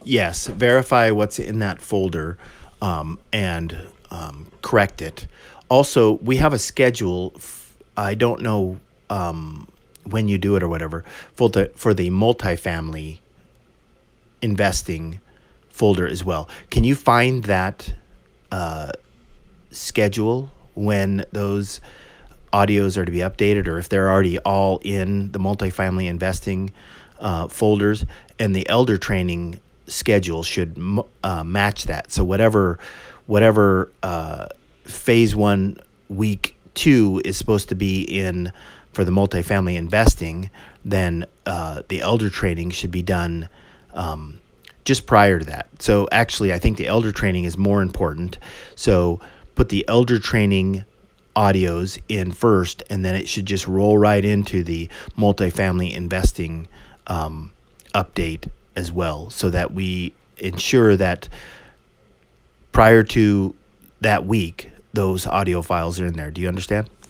Yes, verify what's in that folder, and correct it. Also, we have a schedule. I don't know when you do it or whatever for the multifamily investing folder as well. Can you find that schedule when those audios are to be updated, or if they're already all in the multifamily investing folders? And the elder training schedule should match that. So whatever phase one, week two is supposed to be in for the multifamily investing, then the elder training should be done just prior to that. So actually, I think the elder training is more important. So put the elder training audios in first, and then it should just roll right into the multifamily investing update as well, so that we ensure that prior to that week, those audio files are in there. Do you understand?